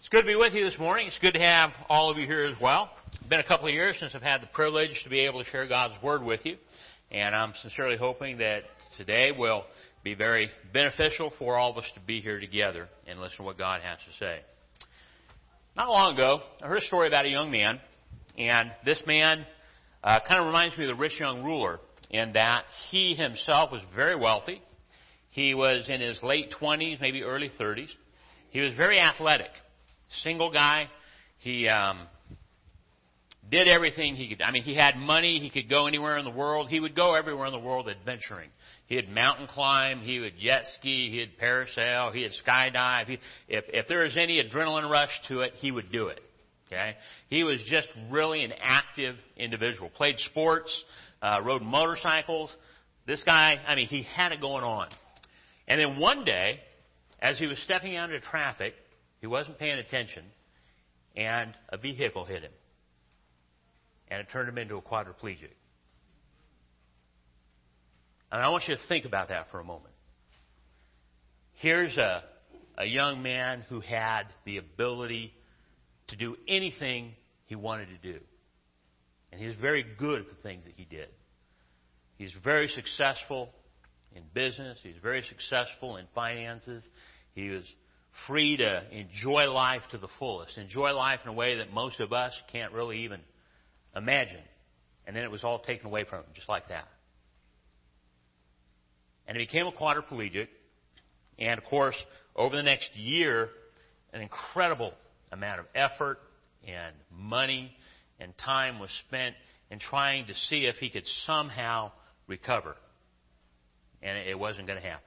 It's good to be with you this morning. It's good to have all of you here as well. It's been a couple of years since I've had the privilege to be able to share God's Word with you. And I'm sincerely hoping that today will be very beneficial for all of us to be here together and listen to what God has to say. Not long ago, I heard a story about a young man. And this man kind of reminds me of the rich young ruler in that he himself was very wealthy. He was in his late 20s, maybe early 30s. He was very athletic. Single guy. He did everything he could. I mean, he had money. He could go anywhere in the world. He would go everywhere in the world adventuring. He would mountain climb. He would jet ski. He would parasail. He would skydive. If there was any adrenaline rush to it, he would do it. Okay? He was just really an active individual. Played sports, rode motorcycles. This guy, I mean, he had it going on. And then one day, as he was stepping out into traffic, he wasn't paying attention, and a vehicle hit him. And it turned him into a quadriplegic. And I want you to think about that for a moment. Here's a young man who had the ability to do anything he wanted to do. And he was very good at the things that he did. He's very successful in business. He's very successful in finances. He was free to enjoy life to the fullest. Enjoy life in a way that most of us can't really even imagine. And then it was all taken away from him, just like that. And he became a quadriplegic. And, of course, over the next year, an incredible amount of effort and money and time was spent in trying to see if he could somehow recover. And it wasn't going to happen.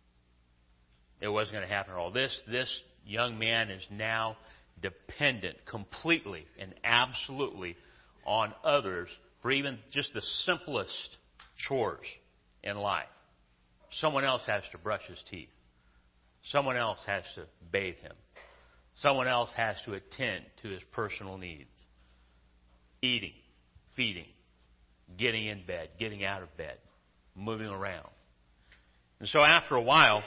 It wasn't going to happen at all. This young man is now dependent completely and absolutely on others for even just the simplest chores in life. Someone else has to brush his teeth. Someone else has to bathe him. Someone else has to attend to his personal needs. Eating, feeding, getting in bed, getting out of bed, moving around. And so after a while,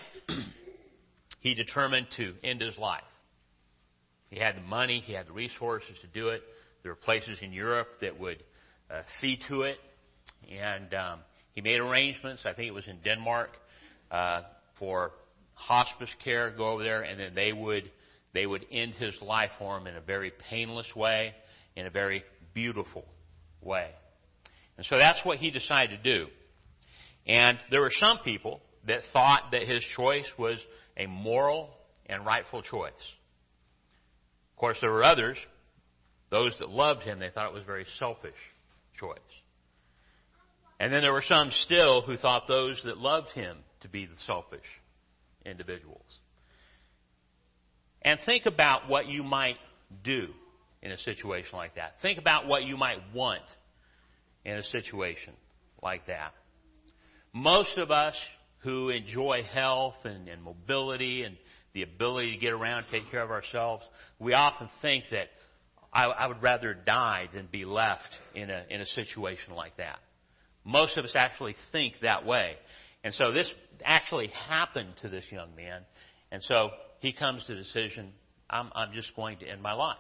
he determined to end his life. He had the money, he had the resources to do it. There were places in Europe that would see to it. And he made arrangements, I think it was in Denmark, for hospice care, go over there, and then they would end his life for him in a very painless way, in a very beautiful way. And so that's what he decided to do. And there were some people that thought that his choice was a moral and rightful choice. Of course, there were others, those that loved him, they thought it was a very selfish choice. And then there were some still who thought those that loved him to be the selfish individuals. And think about what you might do in a situation like that. Think about what you might want in a situation like that. Most of us who enjoy health and mobility and the ability to get around, take care of ourselves, we often think that I would rather die than be left in a situation like that. Most of us actually think that way. And so this actually happened to this young man. And so he comes to the decision, I'm just going to end my life.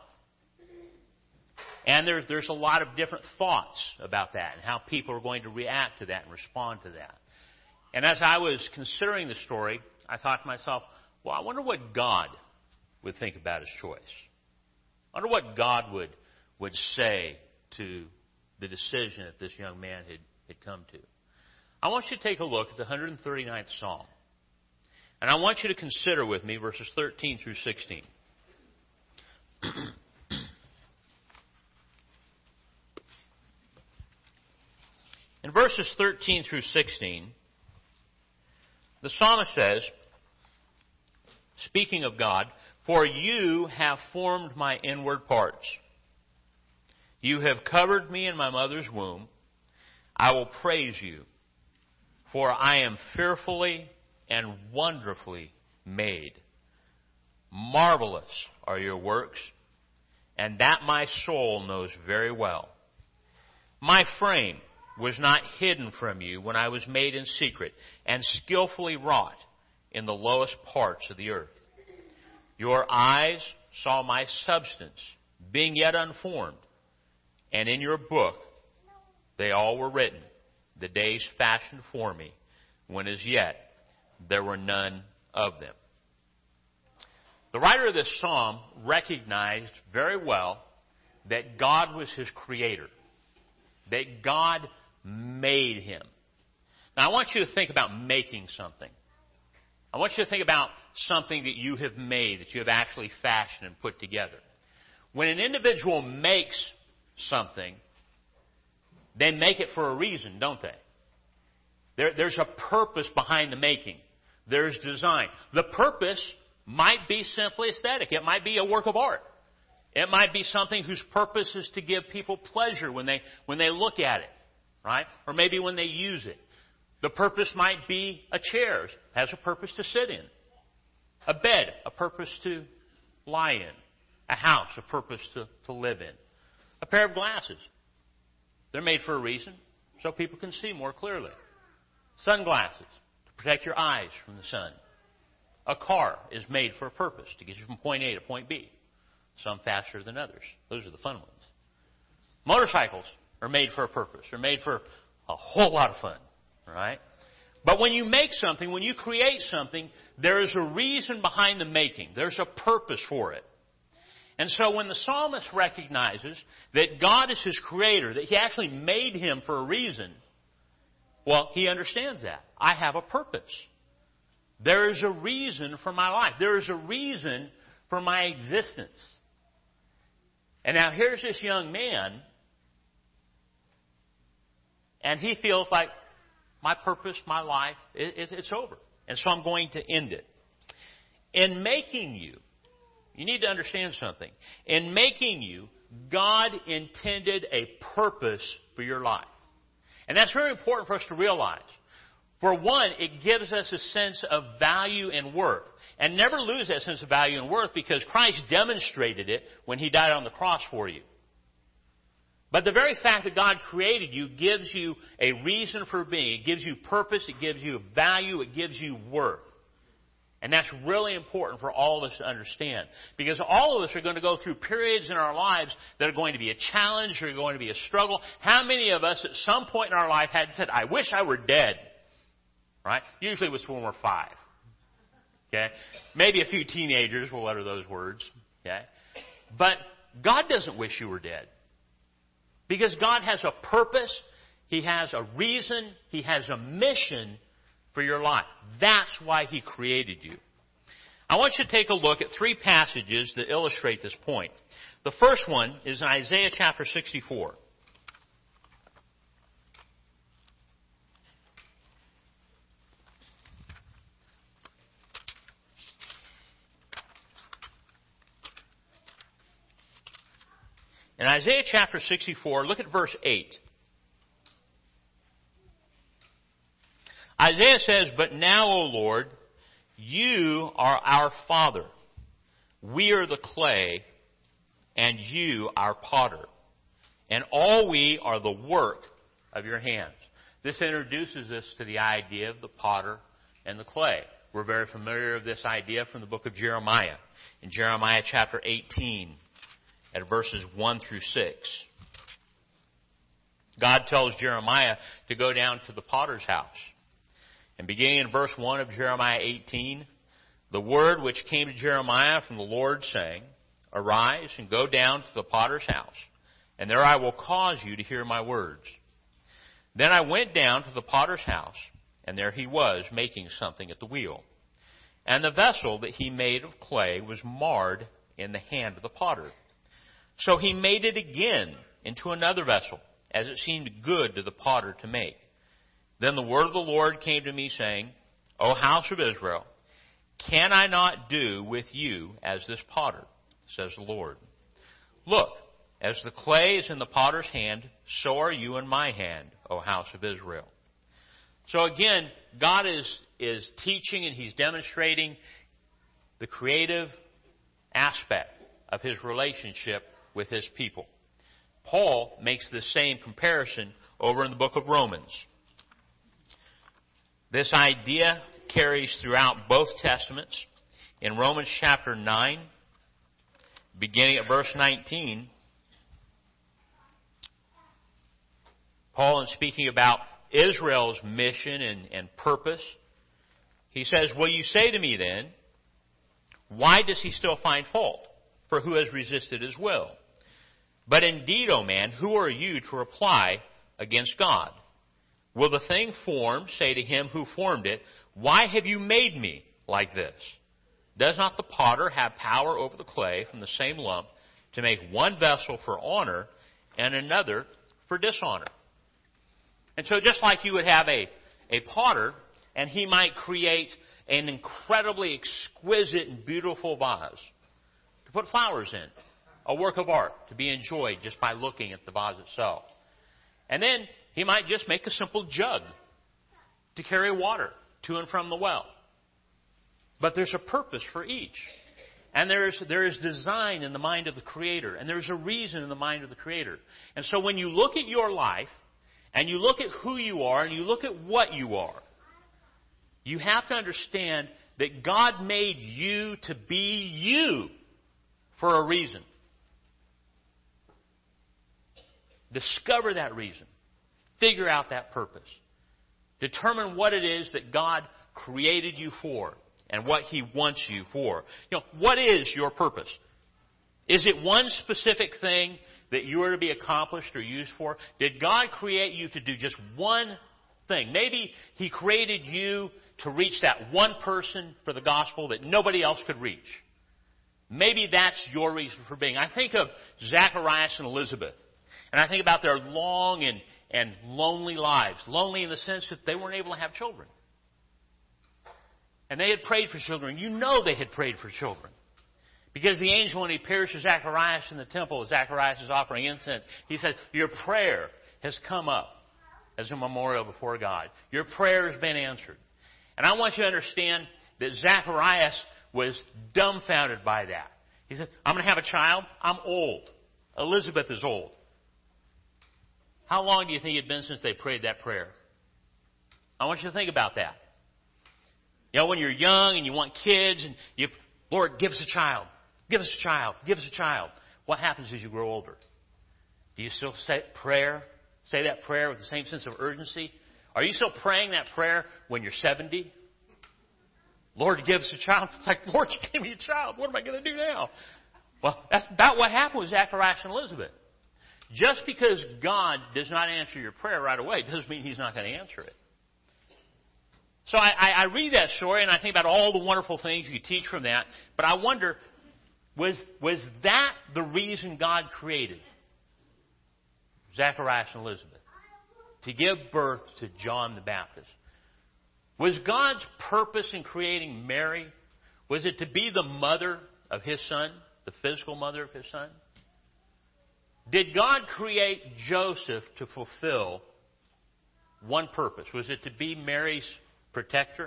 And there's a lot of different thoughts about that and how people are going to react to that and respond to that. And as I was considering the story, I thought to myself, well, I wonder what God would think about his choice. I wonder what God would say to the decision that this young man had come to. I want you to take a look at the 139th Psalm. And I want you to consider with me verses 13 through 16. In verses 13 through 16, the psalmist says, speaking of God, "For you have formed my inward parts. You have covered me in my mother's womb. I will praise you, for I am fearfully and wonderfully made. Marvelous are your works, and that my soul knows very well. My frame was not hidden from you when I was made in secret and skillfully wrought in the lowest parts of the earth. Your eyes saw my substance, being yet unformed, and in your book they all were written, the days fashioned for me, when as yet there were none of them. The writer of this psalm recognized very well that God was his creator, that God made him. Now I want you to think about making something. I want you to think about something that you have made, that you have actually fashioned and put together. When an individual makes something, they make it for a reason, don't they? There's a purpose behind the making. There's design. The purpose might be simply aesthetic. It might be a work of art. It might be something whose purpose is to give people pleasure when they look at it, right? Or maybe when they use it. The purpose might be a chair, has a purpose to sit in. A bed, a purpose to lie in. A house, a purpose to live in. A pair of glasses. They're made for a reason, so people can see more clearly. Sunglasses, to protect your eyes from the sun. A car is made for a purpose, to get you from point A to point B. Some faster than others. Those are the fun ones. Motorcycles are made for a purpose. They're made for a whole lot of fun, right? But when you make something, when you create something, there is a reason behind the making. There's a purpose for it. And so when the psalmist recognizes that God is his creator, that he actually made him for a reason, well, he understands that. I have a purpose. There is a reason for my life. There is a reason for my existence. And now here's this young man, and he feels like my purpose, my life, it's over. And so I'm going to end it. In making you, you need to understand something. In making you, God intended a purpose for your life. And that's very important for us to realize. For one, it gives us a sense of value and worth. And never lose that sense of value and worth, because Christ demonstrated it when he died on the cross for you. But the very fact that God created you gives you a reason for being. It gives you purpose. It gives you value. It gives you worth. And that's really important for all of us to understand. Because all of us are going to go through periods in our lives that are going to be a challenge or going to be a struggle. How many of us at some point in our life had said, I wish I were dead? Right? Usually it was when we're 5. Okay? Maybe a few teenagers will utter those words. Okay? But God doesn't wish you were dead. Because God has a purpose. He has a reason. He has a mission for your life. That's why he created you. I want you to take a look at 3 passages that illustrate this point. The first one is in Isaiah chapter 64. In Isaiah chapter 64, look at verse 8. Isaiah says, But now, O Lord, you are our Father. We are the clay, and you our potter. And all we are the work of your hands. This introduces us to the idea of the potter and the clay. We're very familiar with this idea from the book of Jeremiah. In Jeremiah chapter 18, at verses 1 through 6. God tells Jeremiah to go down to the potter's house. And beginning in verse 1 of Jeremiah 18, the word which came to Jeremiah from the Lord, saying, Arise and go down to the potter's house, and there I will cause you to hear my words. Then I went down to the potter's house, and there he was making something at the wheel. And the vessel that he made of clay was marred in the hand of the potter. So he made it again into another vessel, as it seemed good to the potter to make. Then the word of the Lord came to me, saying, O house of Israel, can I not do with you as this potter, says the Lord? Look, as the clay is in the potter's hand, so are you in my hand, O house of Israel. So again, God is teaching and he's demonstrating the creative aspect of his relationship with his people. Paul makes the same comparison over in the book of Romans. This idea carries throughout both Testaments. In Romans chapter 9, beginning at verse 19, Paul is speaking about Israel's mission and purpose. He says, "Will you say to me then, why does he still find fault? For who has resisted his will? But indeed, O man, who are you to reply against God? Will the thing formed say to him who formed it, why have you made me like this? Does not the potter have power over the clay from the same lump to make one vessel for honor and another for dishonor?" And so just like you would have a potter, and he might create an incredibly exquisite and beautiful vase to put flowers in, a work of art to be enjoyed just by looking at the vase itself. And then he might just make a simple jug to carry water to and from the well. But there's a purpose for each. And there is design in the mind of the Creator. And there's a reason in the mind of the Creator. And so when you look at your life, and you look at who you are, and you look at what you are, you have to understand that God made you to be you for a reason. Discover that reason. Figure out that purpose. Determine what it is that God created you for and what He wants you for. What is your purpose? Is it one specific thing that you are to be accomplished or used for? Did God create you to do just one thing? Maybe He created you to reach that one person for the gospel that nobody else could reach. Maybe that's your reason for being. I think of Zacharias and Elizabeth, and I think about their long and lonely lives. Lonely in the sense that they weren't able to have children. And they had prayed for children. You know they had prayed for children. Because the angel, when he appears to Zacharias in the temple, Zacharias is offering incense, he said, "Your prayer has come up as a memorial before God. Your prayer has been answered." And I want you to understand that Zacharias was dumbfounded by that. He said, "I'm going to have a child. I'm old. Elizabeth is old." How long do you think it had been since they prayed that prayer? I want you to think about that. When you're young and you want kids and you, "Lord, give us a child. Give us a child. Give us a child." What happens as you grow older? Do you still say that prayer with the same sense of urgency? Are you still praying that prayer when you're 70? "Lord, give us a child." It's like, "Lord, give me a child. What am I going to do now?" Well, that's about what happened with Zacharias and Elizabeth. Just because God does not answer your prayer right away doesn't mean He's not going to answer it. So I read that story and I think about all the wonderful things you teach from that. But I wonder, was that the reason God created Zacharias and Elizabeth? To give birth to John the Baptist. Was God's purpose in creating Mary, was it to be the mother of His Son, the physical mother of His Son? Did God create Joseph to fulfill one purpose? Was it to be Mary's protector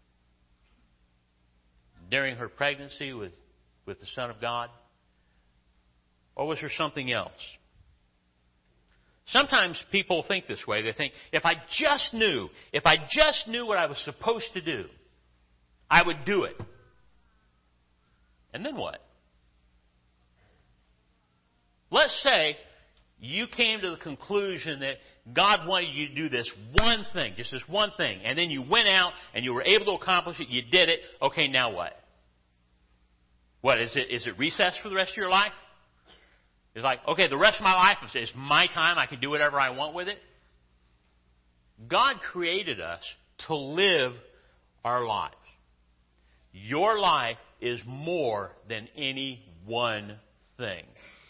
during her pregnancy with the Son of God? Or was there something else? Sometimes people think this way. They think, if I just knew what I was supposed to do, I would do it. And then what? Let's say you came to the conclusion that God wanted you to do this one thing, just this one thing, and then you went out and you were able to accomplish it, you did it. Okay, now what? What, is it recess for the rest of your life? It's like, okay, the rest of my life is my time, I can do whatever I want with it. God created us to live our lives. Your life is more than any one thing.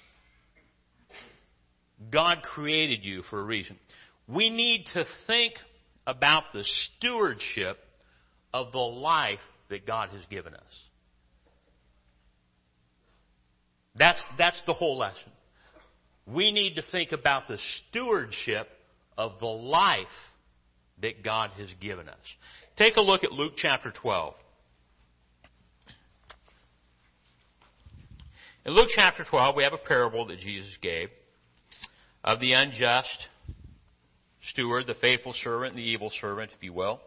God created you for a reason. We need to think about the stewardship of the life that God has given us. That's the whole lesson. We need to think about the stewardship of the life that God has given us. Take a look at Luke chapter 12. In Luke chapter 12, we have a parable that Jesus gave of the unjust steward, the faithful servant, and the evil servant, if you will.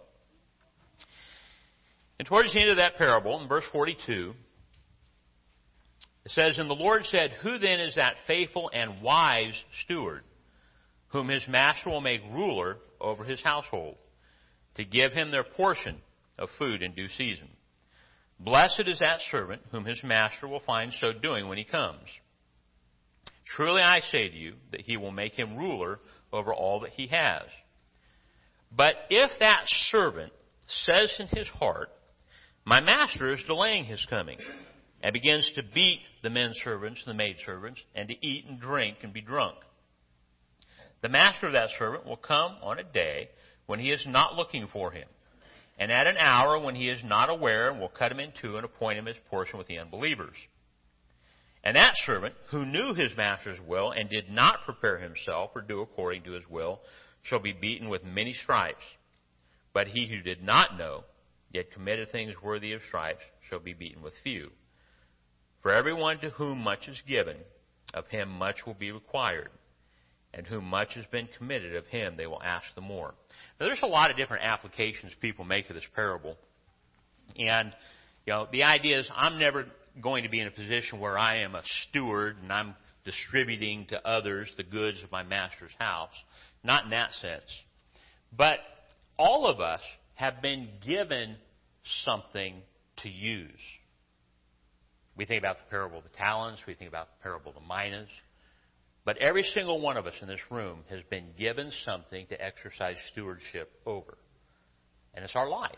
And towards the end of that parable, in verse 42, It says, "And the Lord said, Who then is that faithful and wise steward, whom his master will make ruler over his household, to give him their portion of food in due season? Blessed is that servant whom his master will find so doing when he comes. Truly I say to you that he will make him ruler over all that he has. But if that servant says in his heart, My master is delaying his coming, and begins to beat the men servants and the maid servants, and to eat and drink and be drunk, the master of that servant will come on a day when he is not looking for him, and at an hour when he is not aware, and will cut him in two and appoint him his portion with the unbelievers. And that servant, who knew his master's will and did not prepare himself or do according to his will, shall be beaten with many stripes. But he who did not know, yet committed things worthy of stripes, shall be beaten with few. For everyone to whom much is given, of him much will be required. And whom much has been committed, of him they will ask the more." Now, there's a lot of different applications people make of this parable. And, the idea is I'm never going to be in a position where I am a steward and I'm distributing to others the goods of my master's house. Not in that sense. But all of us have been given something to use. We think about the parable of the talents. We think about the parable of the minas. But every single one of us in this room has been given something to exercise stewardship over. And it's our life.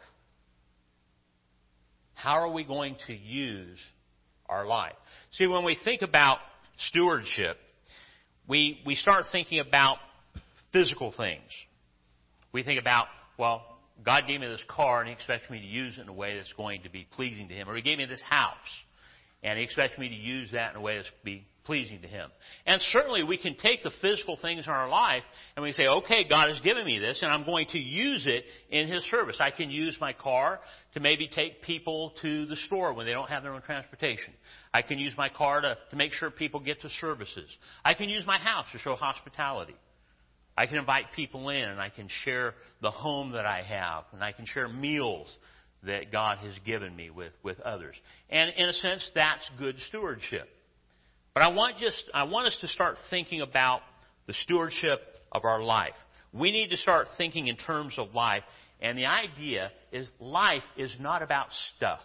How are we going to use our life? See, when we think about stewardship, we start thinking about physical things. We think about, well, God gave me this car and He expects me to use it in a way that's going to be pleasing to Him. Or He gave me this house and He expects me to use that in a way that's going to be pleasing to Him. And certainly we can take the physical things in our life and we say, okay, God has given me this and I'm going to use it in His service. I can use my car to maybe take people to the store when they don't have their own transportation. I can use my car to make sure people get to services. I can use my house to show hospitality. I can invite people in and I can share the home that I have and I can share meals that God has given me with others. And in a sense, that's good stewardship. But I want us to start thinking about the stewardship of our life. We need to start thinking in terms of life. And the idea is life is not about stuff.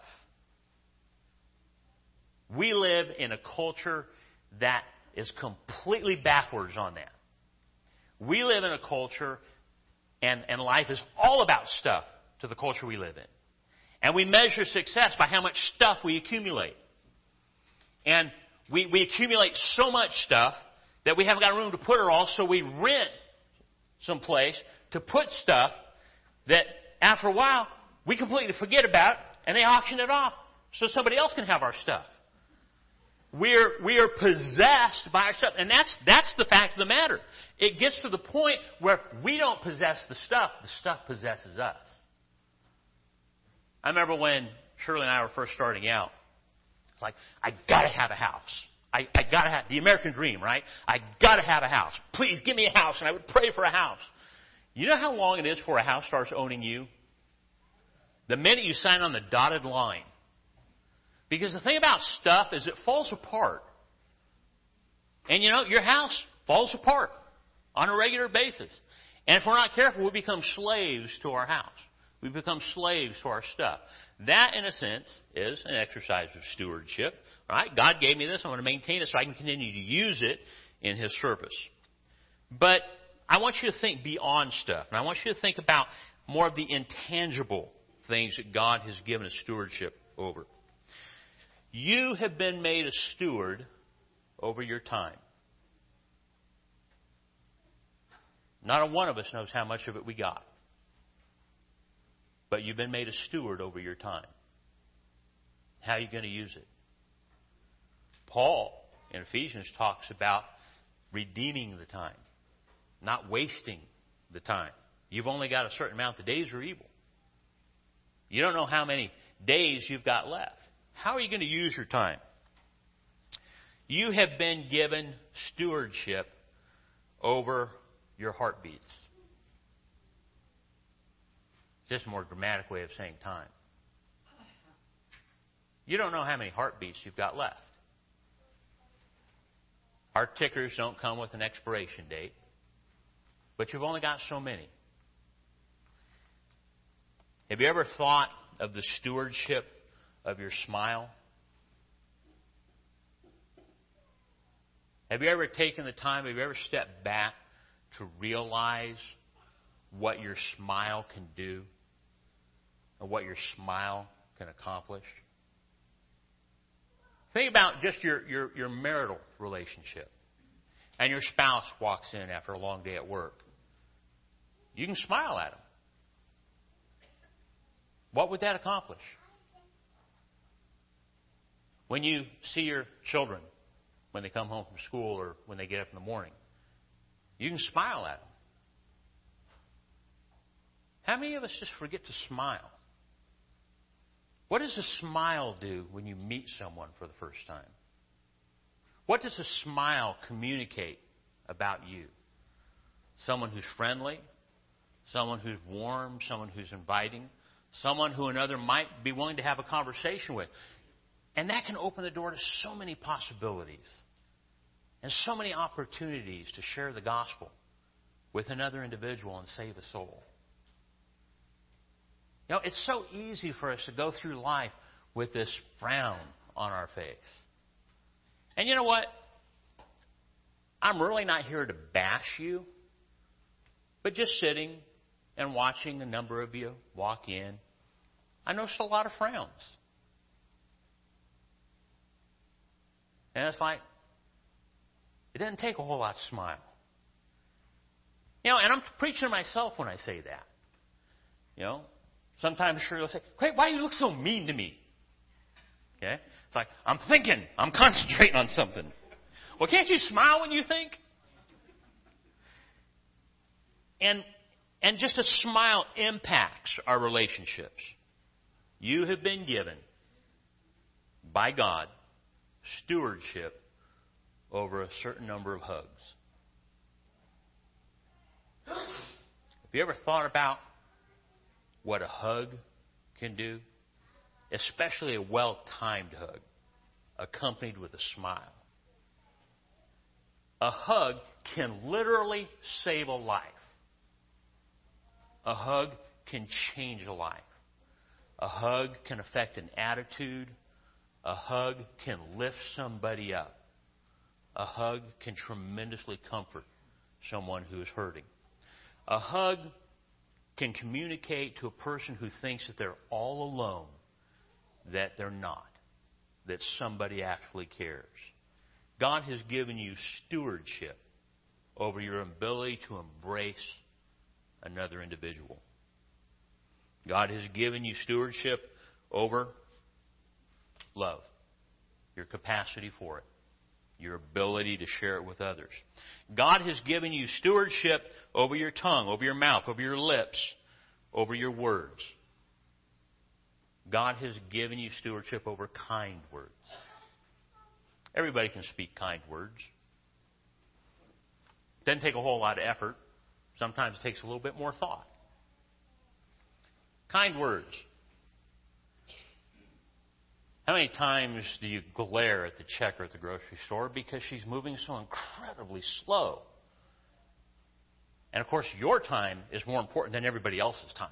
We live in a culture that is completely backwards on that. We live in a culture, and life is all about stuff to the culture we live in. And we measure success by how much stuff we accumulate. And we accumulate so much stuff that we haven't got room to put it all, so we rent some place to put stuff that after a while we completely forget about, and they auction it off so somebody else can have our stuff. We are possessed by our stuff, and that's the fact of the matter. It gets to the point where we don't possess the stuff possesses us. I remember when Shirley and I were first starting out. It's like, I gotta have a house. I gotta have the American dream, right? I gotta have a house. Please give me a house, and I would pray for a house. You know how long it is before a house starts owning you? The minute you sign on the dotted line. Because the thing about stuff is it falls apart. And your house falls apart on a regular basis. And if we're not careful, we become slaves to our house. We become slaves to our stuff. That, in a sense, is an exercise of stewardship. Right? God gave me this. I'm going to maintain it so I can continue to use it in His service. But I want you to think beyond stuff. And I want you to think about more of the intangible things that God has given us stewardship over. You have been made a steward over your time. Not a one of us knows how much of it we got. But you've been made a steward over your time. How are you going to use it? Paul in Ephesians talks about redeeming the time, not wasting the time. You've only got a certain amount. The days are evil. You don't know how many days you've got left. How are you going to use your time? You have been given stewardship over your heartbeats. Just a more dramatic way of saying time. You don't know how many heartbeats you've got left. Our tickers don't come with an expiration date. But you've only got so many. Have you ever thought of the stewardship of your smile? Have you ever taken the time, have you ever stepped back to realize what your smile can do and what your smile can accomplish? Think about just your marital relationship. And your spouse walks in after a long day at work. You can smile at them. What would that accomplish? When you see your children when they come home from school or when they get up in the morning, you can smile at them. How many of us just forget to smile? What does a smile do when you meet someone for the first time? What does a smile communicate about you? Someone who's friendly, someone who's warm, someone who's inviting, someone who another might be willing to have a conversation with. And that can open the door to so many possibilities and so many opportunities to share the gospel with another individual and save a soul. You know, it's so easy for us to go through life with this frown on our face. And you know what? I'm really not here to bash you, but just sitting and watching a number of you walk in, I noticed a lot of frowns. And it's like, it doesn't take a whole lot to smile. You know, and I'm preaching to myself when I say that. You know, sometimes Shirley will say, "Hey, why do you look so mean to me?" Okay? It's like, I'm thinking, I'm concentrating on something. Well, can't you smile when you think? And just a smile impacts our relationships. You have been given, by God, stewardship over a certain number of hugs. Have you ever thought about what a hug can do? Especially a well-timed hug, accompanied with a smile. A hug can literally save a life. A hug can change a life. A hug can affect an attitude. A hug can lift somebody up. A hug can tremendously comfort someone who is hurting. A hug can communicate to a person who thinks that they're all alone that they're not, that somebody actually cares. God has given you stewardship over your ability to embrace another individual. God has given you stewardship over love, your capacity for it, your ability to share it with others. God has given you stewardship over your tongue, over your mouth, over your lips, over your words. God has given you stewardship over kind words. Everybody can speak kind words. Doesn't take a whole lot of effort. Sometimes it takes a little bit more thought. Kind words. How many times do you glare at the checker at the grocery store because she's moving so incredibly slow? And of course, your time is more important than everybody else's time.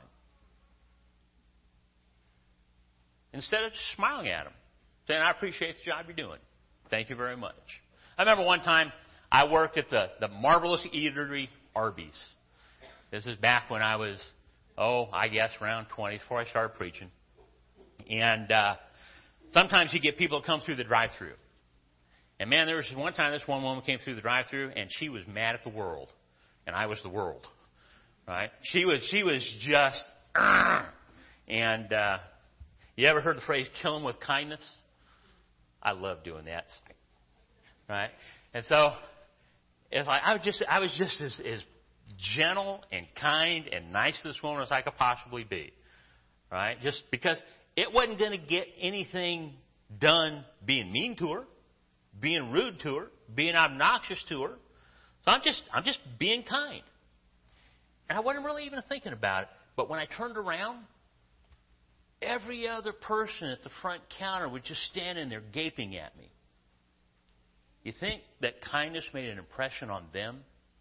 Instead of just smiling at them, saying, "I appreciate the job you're doing. Thank you very much." I remember one time I worked at the marvelous eatery Arby's. This is back when I was, I guess around 20s before I started preaching. And sometimes you get people that come through the drive-thru. And man, there was one time this one woman came through the drive-thru and she was mad at the world. And I was the world. Right? She was just, and you ever heard the phrase, kill them with kindness? I love doing that. Right? And so, it's like, I was just as gentle and kind and nice to this woman as I could possibly be. Right? Just because it wasn't going to get anything done being mean to her, being rude to her, being obnoxious to her. So I'm just being kind. And I wasn't really even thinking about it. But when I turned around, every other person at the front counter was just standing there gaping at me. you think that kindness made an impression on them?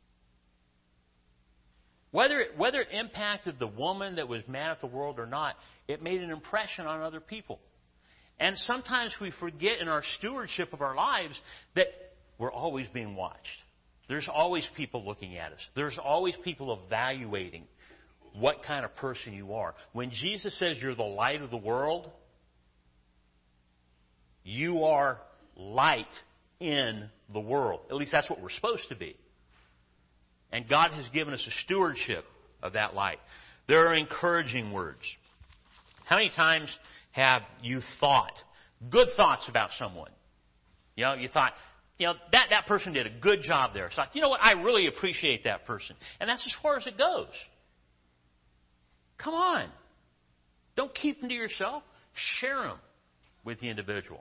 Whether it impacted the woman that was mad at the world or not, it made an impression on other people. And sometimes we forget in our stewardship of our lives that we're always being watched. There's always people looking at us. There's always people evaluating what kind of person you are. When Jesus says you're the light of the world, you are light in the world. At least that's what we're supposed to be. And God has given us a stewardship of that light. There are encouraging words. How many times have you thought good thoughts about someone? You thought, that person did a good job there. It's like, you know what, I really appreciate that person. And that's as far as it goes. Come on. Don't keep them to yourself. Share them with the individual.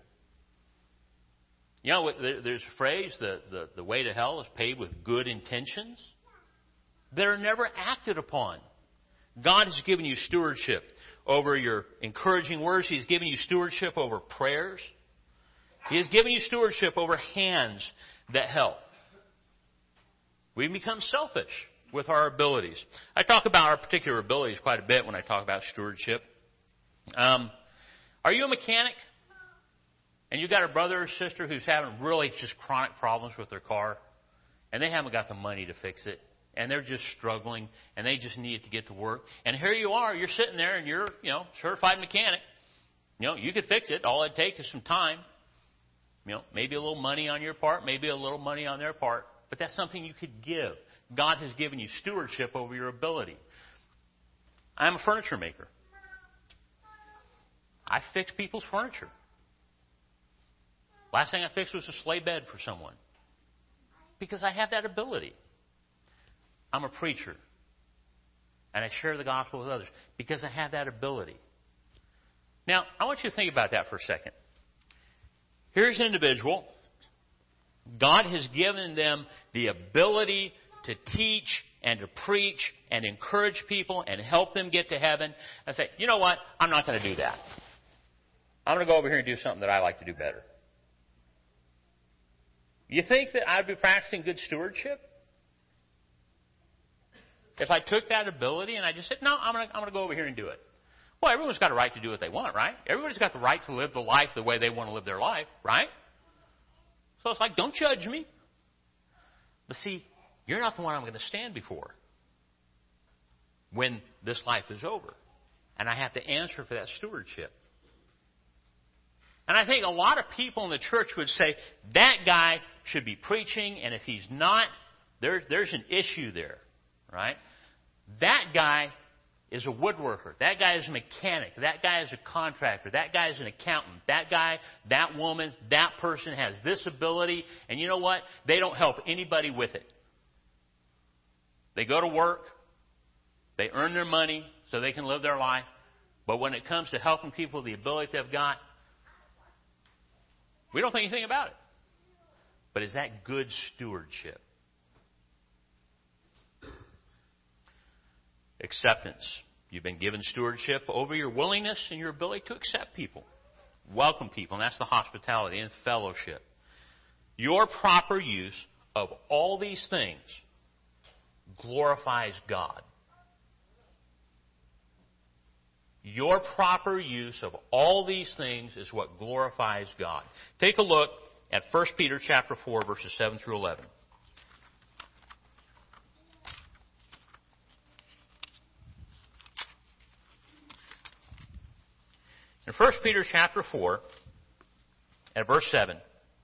There's a phrase, the way to hell is paved with good intentions that are never acted upon. God has given you stewardship over your encouraging words. He's given you stewardship over prayers. He has given you stewardship over hands that help. We become selfish with our abilities. I talk about our particular abilities quite a bit when I talk about stewardship. Are you a mechanic? And you got a brother or sister who's having really just chronic problems with their car, and they haven't got the money to fix it, and they're just struggling, and they just need it to get to work. And here you are, you're sitting there, and you're, certified mechanic. You could fix it. All it'd take is some time. Maybe a little money on your part, maybe a little money on their part, but that's something you could give. God has given you stewardship over your ability. I'm a furniture maker. I fix people's furniture. Last thing I fixed was a sleigh bed for someone. Because I have that ability. I'm a preacher. And I share the gospel with others. Because I have that ability. Now, I want you to think about that for a second. Here's an individual. God has given them the ability to teach and to preach and encourage people and help them get to heaven. I say, you know what? I'm not going to do that. I'm going to go over here and do something that I like to do better. You think that I'd be practicing good stewardship? If I took that ability and I just said, no, I'm going to go over here and do it. Well, everyone's got a right to do what they want, right? Everybody's got the right to live the life the way they want to live their life, right? So it's like, don't judge me. But see, you're not the one I'm going to stand before when this life is over. And I have to answer for that stewardship. And I think a lot of people in the church would say, that guy should be preaching, and if he's not, there's an issue there, right? That guy is a woodworker. That guy is a mechanic. That guy is a contractor. That guy is an accountant. That guy, that woman, that person has this ability, and you know what? They don't help anybody with it. They go to work. They earn their money so they can live their life. But when it comes to helping people with the ability they've got, we don't think anything about it. But is that good stewardship? Acceptance. You've been given stewardship over your willingness and your ability to accept people. Welcome people, and that's the hospitality and fellowship. Your proper use of all these things glorifies God. Your proper use of all these things is what glorifies God. Take a look at 1 Peter chapter 4, verses 7 through 11. In 1 Peter chapter 4, at verse 7,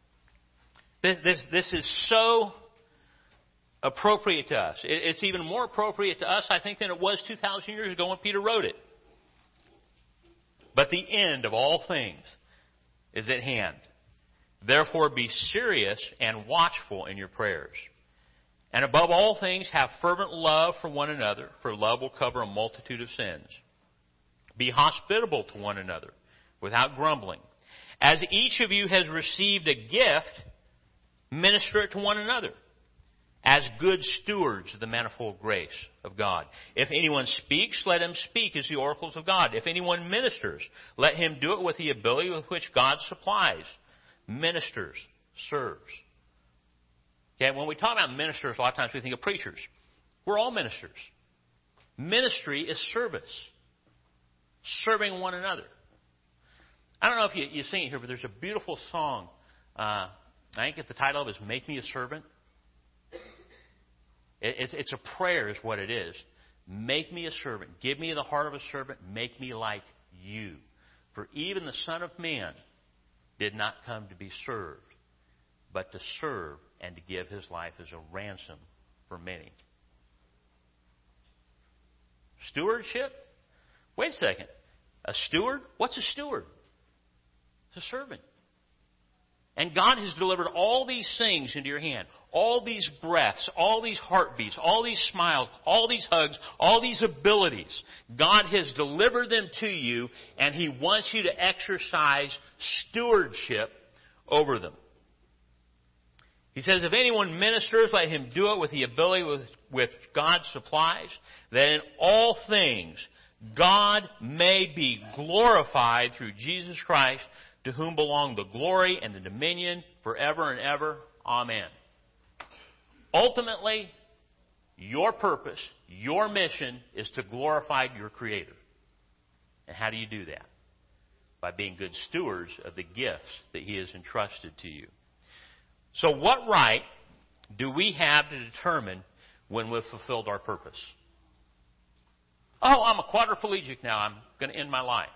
this is so appropriate to us. It's even more appropriate to us, I think, than it was 2,000 years ago when Peter wrote it. But the end of all things is at hand. Therefore be serious and watchful in your prayers. And above all things have fervent love for one another, for love will cover a multitude of sins. Be hospitable to one another without grumbling. As each of you has received a gift, minister it to one another as good stewards of the manifold grace of God. If anyone speaks, let him speak as the oracles of God. If anyone ministers, let him do it with the ability with which God supplies. Ministers, serves. Okay, when we talk about ministers, a lot of times we think of preachers. We're all ministers. Ministry is service. Serving one another. I don't know if you sing it here, but there's a beautiful song. I think the title of it is Make Me a Servant. It's a prayer is what it is. Make me a servant. Give me the heart of a servant. Make me like you. For even the Son of Man did not come to be served, but to serve and to give his life as a ransom for many. Stewardship? Wait a second. A steward? What's a steward? It's a servant. And God has delivered all these things into your hand. All these breaths, all these heartbeats, all these smiles, all these hugs, all these abilities. God has delivered them to you, and He wants you to exercise stewardship over them. He says, if anyone ministers, let him do it with the ability with God supplies, that in all things God may be glorified through Jesus Christ, to whom belong the glory and the dominion forever and ever. Amen. Ultimately, your purpose, your mission is to glorify your Creator. And how do you do that? By being good stewards of the gifts that He has entrusted to you. So what right do we have to determine when we've fulfilled our purpose? Oh, I'm a quadriplegic now. I'm going to end my life.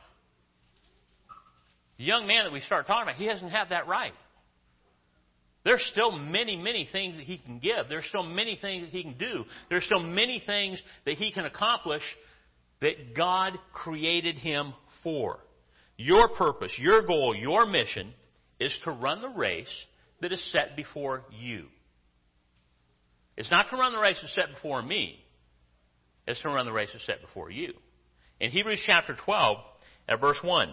The young man that we start talking about, he doesn't have that right. There's still many, many things that he can give. There's still many things that he can do. There's still many things that he can accomplish that God created him for. Your purpose, your goal, your mission is to run the race that is set before you. It's not to run the race that's set before me. It's to run the race that's set before you. In Hebrews chapter 12, at verse 1,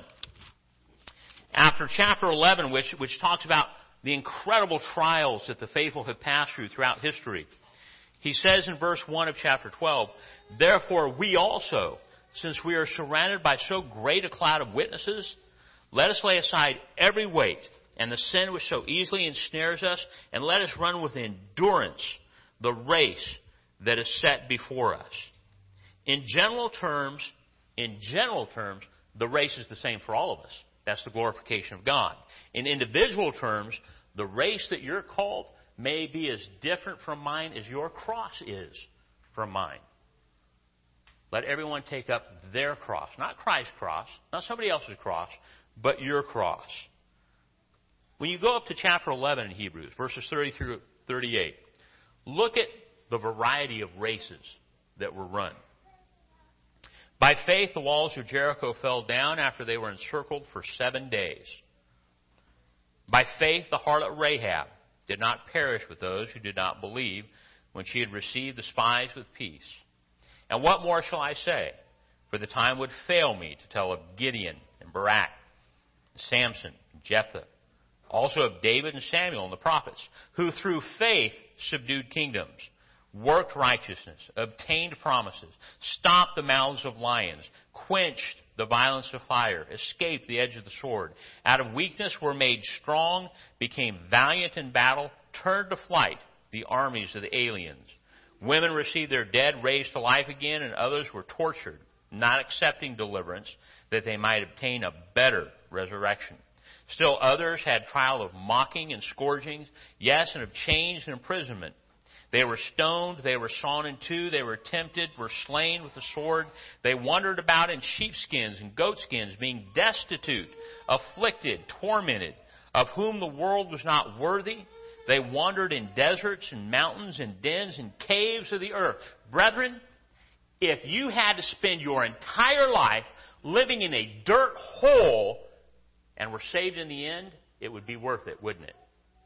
after chapter 11, which talks about the incredible trials that the faithful have passed through throughout history, he says in verse 1 of chapter 12, therefore we also, since we are surrounded by so great a cloud of witnesses, let us lay aside every weight and the sin which so easily ensnares us, and let us run with endurance the race that is set before us. In general terms, the race is the same for all of us. That's the glorification of God. In individual terms, the race that you're called may be as different from mine as your cross is from mine. Let everyone take up their cross. Not Christ's cross, not somebody else's cross, but your cross. When you go up to chapter 11 in Hebrews, verses 30 through 38, look at the variety of races that were run. By faith, the walls of Jericho fell down after they were encircled for 7 days. By faith, the harlot Rahab did not perish with those who did not believe when she had received the spies with peace. And what more shall I say? For the time would fail me to tell of Gideon and Barak, Samson, and Jephthah, also of David and Samuel and the prophets, who through faith subdued kingdoms, worked righteousness, obtained promises, stopped the mouths of lions, quenched the violence of fire, escaped the edge of the sword, out of weakness were made strong, became valiant in battle, turned to flight the armies of the aliens. Women received their dead raised to life again, and others were tortured, not accepting deliverance, that they might obtain a better resurrection. Still others had trial of mocking and scourgings, yes, and of chains and imprisonment. They were stoned, they were sawn in two, they were tempted, were slain with the sword. They wandered about in sheepskins and goatskins, being destitute, afflicted, tormented, of whom the world was not worthy. They wandered in deserts and mountains and dens and caves of the earth. Brethren, if you had to spend your entire life living in a dirt hole and were saved in the end, it would be worth it, wouldn't it?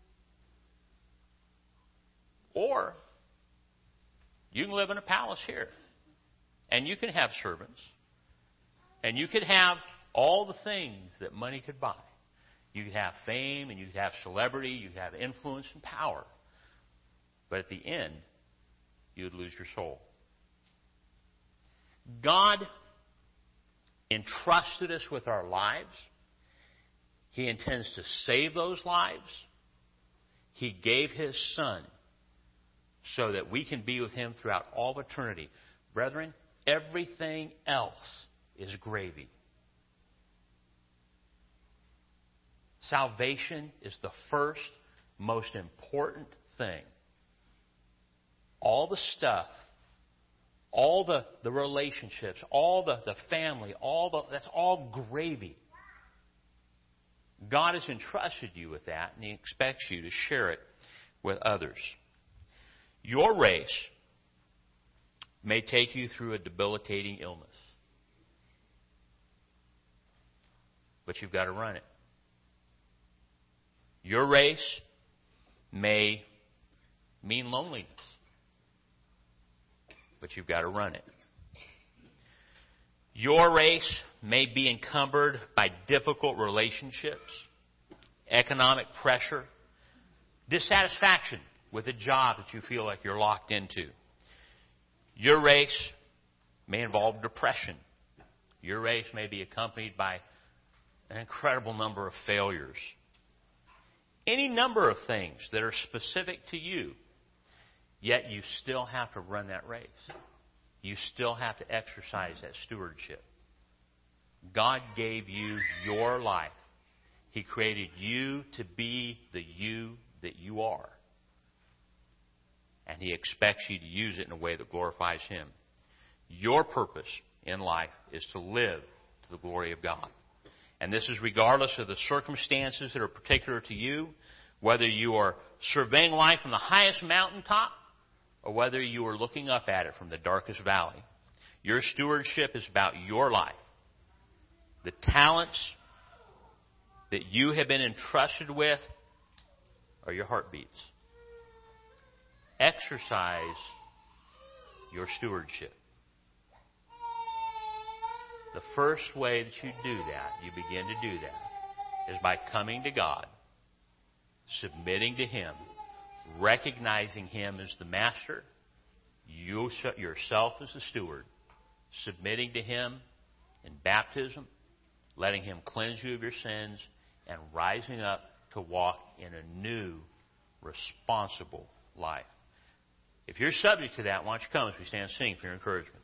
Or you can live in a palace here, and you can have servants, and you could have all the things that money could buy. You could have fame, and you could have celebrity, you could have influence and power. But at the end, you would lose your soul. God entrusted us with our lives. He intends to save those lives. He gave His Son so that we can be with Him throughout all of eternity. Brethren, everything else is gravy. Salvation is the first, most important thing. All the stuff, all the relationships, all the family, that's all gravy. God has entrusted you with that, and He expects you to share it with others. Your race may take you through a debilitating illness, but you've got to run it. Your race may mean loneliness, but you've got to run it. Your race may be encumbered by difficult relationships, economic pressure, dissatisfaction with a job that you feel like you're locked into. Your race may involve depression. Your race may be accompanied by an incredible number of failures. Any number of things that are specific to you, yet you still have to run that race. You still have to exercise that stewardship. God gave you your life. He created you to be the you that you are. And He expects you to use it in a way that glorifies Him. Your purpose in life is to live to the glory of God. And this is regardless of the circumstances that are particular to you, whether you are surveying life from the highest mountaintop or whether you are looking up at it from the darkest valley. Your stewardship is about your life. The talents that you have been entrusted with are your heartbeats. Exercise your stewardship. The first way that you do that, you begin to do that, is by coming to God, submitting to Him, recognizing Him as the master, you yourself as the steward, submitting to Him in baptism, letting Him cleanse you of your sins, and rising up to walk in a new, responsible life. If you're subject to that, why don't you come as we stand and sing for your encouragement.